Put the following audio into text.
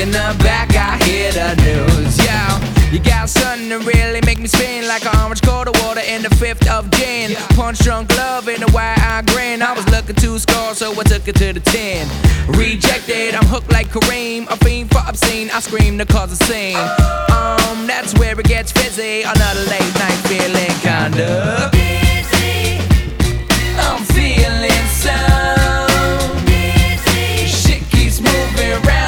in the back, I hear the news. Yo, you got something to really make me spin, like an orange quarter water in the 5th of gin. Punch drunk love in the wide-eye grin. I was looking to score, so I took it to the 10. Rejected, I'm hooked like Kareem, a fiend for obscene. I scream to cause a scene. That's where it gets fizzy. Another late night